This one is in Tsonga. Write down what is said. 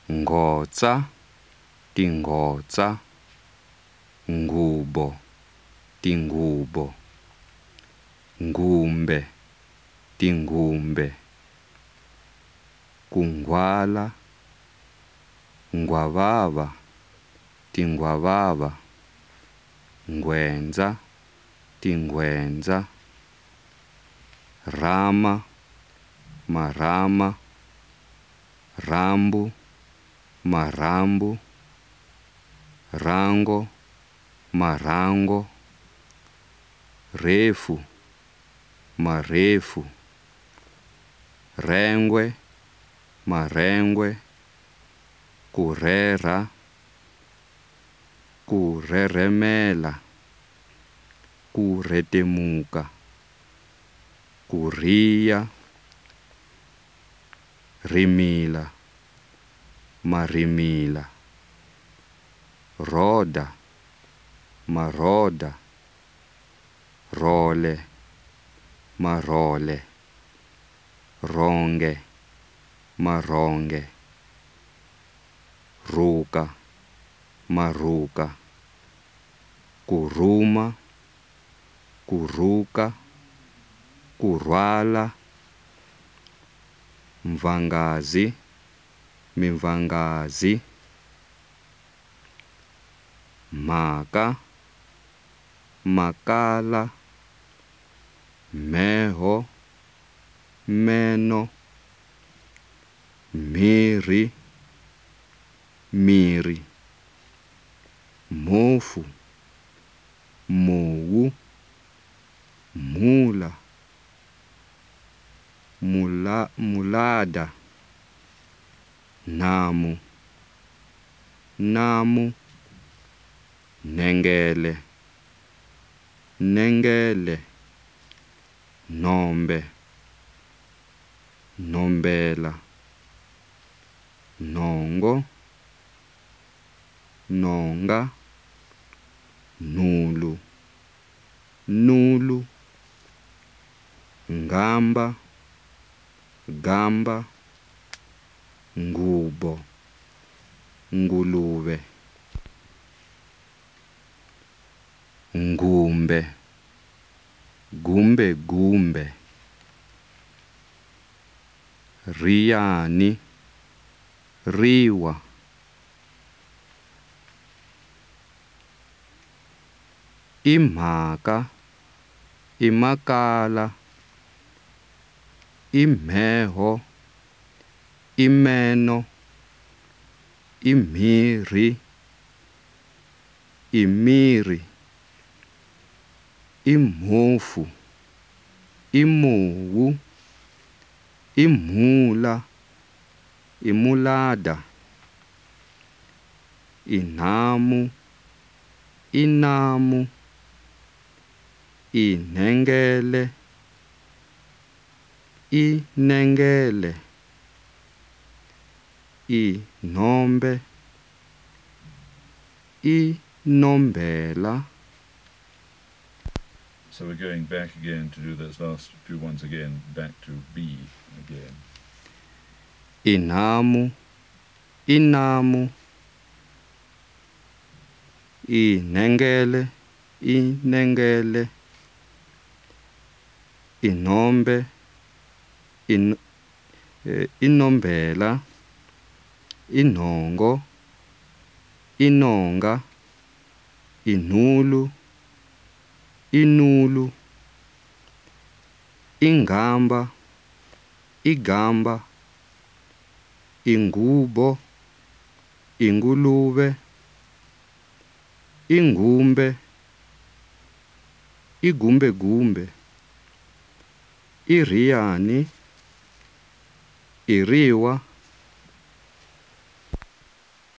ngotsa, tingotsa, ngubo, tingubo, ngumbe, tingumbe, kungwala, ngwavava, tingwavava, ngwendza, tingwendza, rama, marama, rambu, marambu, rango, marango, refu, marefu, rengwe, marengwe, kurera, kureremela, kuretemuka, kuriya, rimila, marimila, roda, maroda, role, marole, ronge, maronge, ruka, maruka, kuruma, kuruka, kurwala, mvangazi, mimvangazi, mhaka, makala, mheho, meno, mhiri, miri, mhofu, mowu, mhula, mulada, namu, namu, nengele, nengele, nombe, nombela, nongo, nonga, nulu, nulu, ngamba, gamba, ngubo, ngulube, ngumbe, gumbe gumbe, riyani, riwa, imhaka, imakala, imheho, imeno, imhiri, imiri, imhofu, imowu, imhula, imulada, inhamu, inamu, inengele, inengele, inombe, inombela. So we're going back again to do those last few ones again, back to B again. Inhamu, inamu, inengele, inengele, inombe, inombela, inongo, inonga, inhulu, inulu, ingamba, igamba, ingubo, ingulube, ingumbe, igumbegumbe, iriyani, iriwa,